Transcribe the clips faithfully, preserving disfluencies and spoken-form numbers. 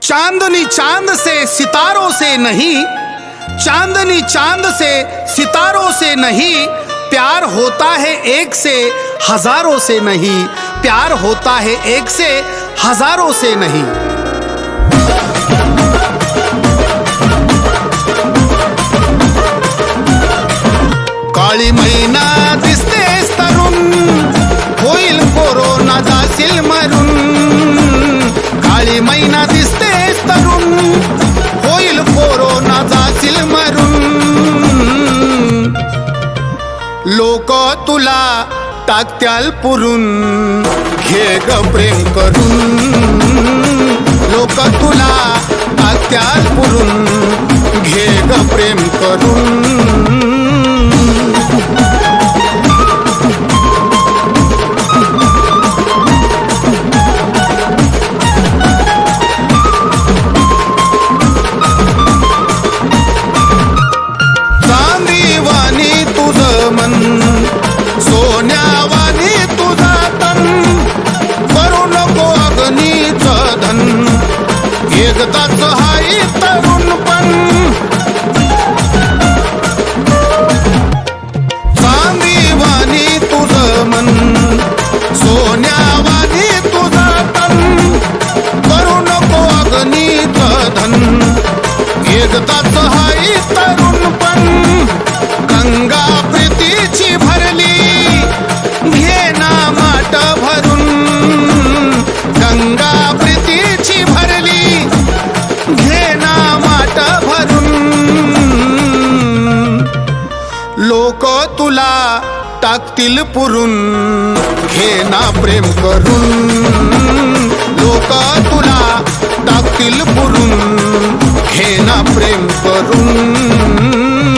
चांदनी चांद से सितारों से नहीं, चांदनी चांद से सितारों से नहीं, प्यार होता है एक से हजारों से नहीं, प्यार होता है एक से हजारों से नहीं। काळी मैना दिसतेस तरुण, होईल कोरोना जाशील मरून। काळी मैना दिसतेस तरुण, होईल कोरोना जाशील मरून। लोक तुला टाकत्याल पुरून, घे ग प्रेम करून। लोक तुला टाकत्याल पुरून, घे ग प्रेम करून। सोन्यावानी तुझा तन, करू नको अग्नीचं धन, एकदाच हाय तरुणपण। चांदीवानी तुझं मन, सोन्यावानी तुझा तन, करू नको अग्नीचं धन, एकदाच हाय तरुणपण। गंगा प्रीतीची भरली, घे ना माट भरून। गंगा प्रीतीची भरली, घे ना माट भरून। लोक तुला टाकतील पुरून, घे ना प्रेम करून। लोक तुला टाकतील पुरून, घे ना प्रेम करून।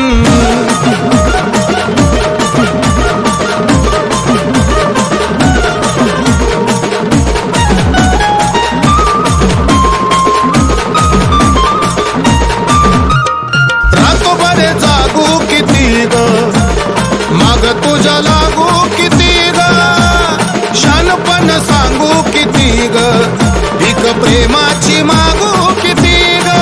माग तुझ्या लागू किती ग, शानपण सांगू किती ग, भीक प्रेमाची मागू किती ग।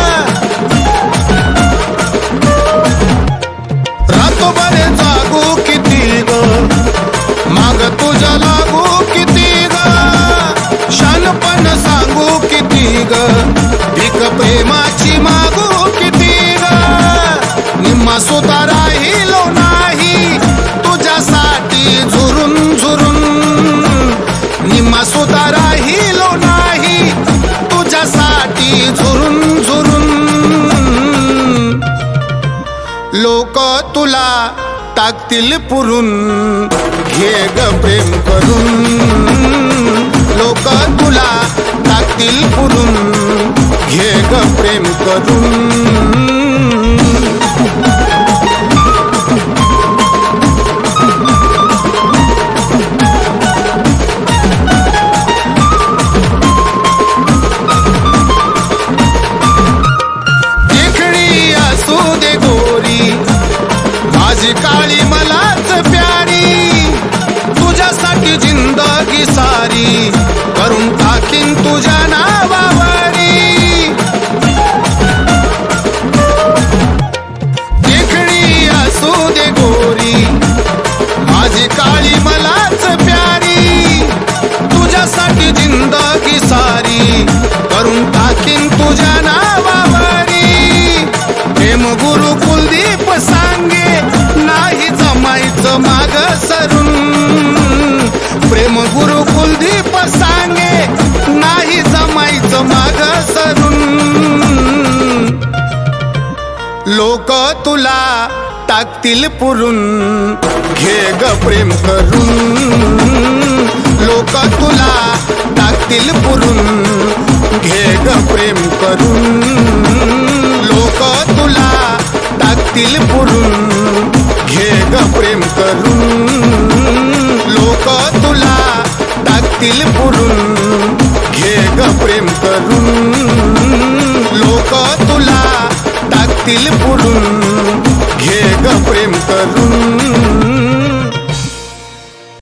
रातोभर जागू किती ग, माग तुझ्या लागू किती ग, शानपण सांगू किती ग, भीक प्रेमाची मागू किती ग। निम्मा सुद्धा राहिलो नाही तुझ्यासाठी झुरून झुरून, निम्मा सुद्धा राहिलो नाही तुझ्यासाठी झुरून झुरून। लोक तुला टाकतील पुरून, घे ग प्रेम करून। लोक तुला टाकतील पुरून, घे ग प्रेम करून। माझी काळी मलाच प्यारी, तुझ्यासाठी जिंदगी सारी करून टाकीन तुझ्या नावावरी। देखणी असू दे गोरी, माझी काळी मलाच प्यारी, तुझ्यासाठी जिंदगी सारी करून टाकीन तुझ्या नावावरी। प्रेम गुरु कुलदीप सांगे, नाही जमायचं माग सरून। प्रेम गुरु कुलदीप सांगे, नाही जमायचं माग सरून। लोक तुला टाकतील पुरून, घे ग प्रेम करून। लोक तुला टाकतील पुरून, घे ग प्रेम करून। लोक तुला टाकतील पुरून, घे ग प्रेम करून। लोक तुला टाकतील पुरून, घे ग प्रेम करून। लोक तुला टाकतील पुरून, घे ग प्रेम करून।